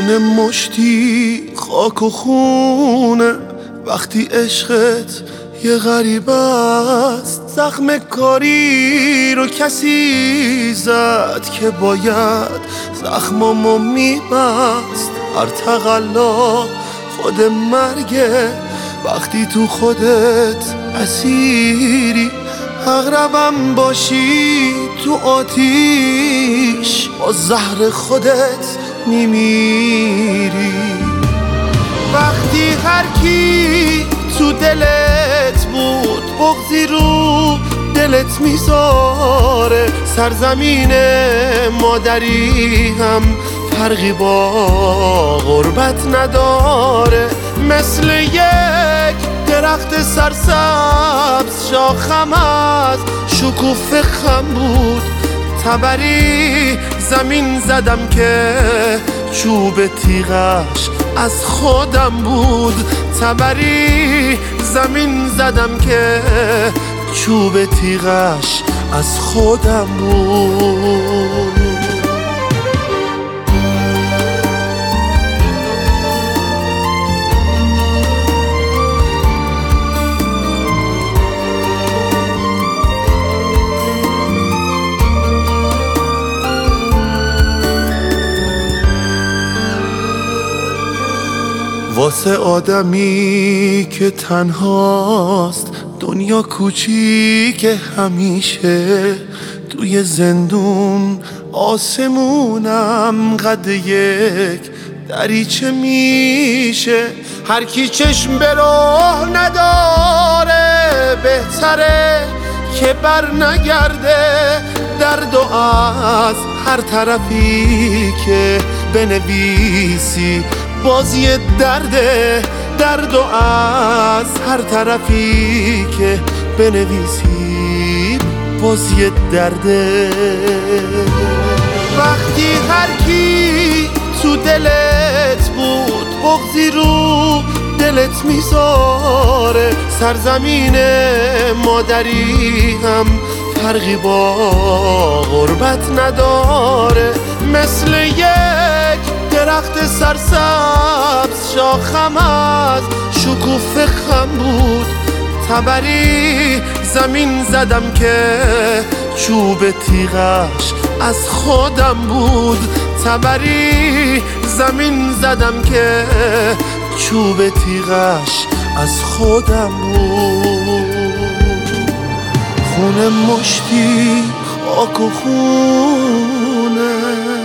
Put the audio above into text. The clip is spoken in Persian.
خونه مشتی خاک و خونه. وقتی عشقت یه غریب است، زخم کاری رو کسی زد که باید زخممو میبست. هر تقلا خود مرگه وقتی تو خودت اسیری. عقربم باشی تو آتیش، با زهر خودت میمیری. وقتی هر کی تو دلت بود بغضی رو دلت میذاره، سرزمین مادری هم فرقی با غربت نداره. مثل یک درخت سرسبز شاخم از شکوفه خم بود. تبری زمین زدم که چوب تیغش از خودم بود. تبری زمین زدم که چوب تیغش از خودم بود. واسه آدمی که تنهاست دنیا کوچیکه، همیشه توی زندون آسمونم قد یک دریچه میشه. هر کی چشم به راه نداره بهتره که بر نگرده. درد و از هر طرفی که بنویسی بازی درده. درد و از هر طرفی که بنویسی بازی درده. وقتی هر کی تو دلت بود بغضی رو دلت میذاره، سرزمین مادری هم فرقی با غربت نداره. مثل یک درخت سرسبز شاخم از شکوفه خم بود. تبری زمین زدم که چوب تیغش از خودم بود. تبری زمین زدم که چوب تیغش از خودم بود. خونه مشتی خاک و خونه.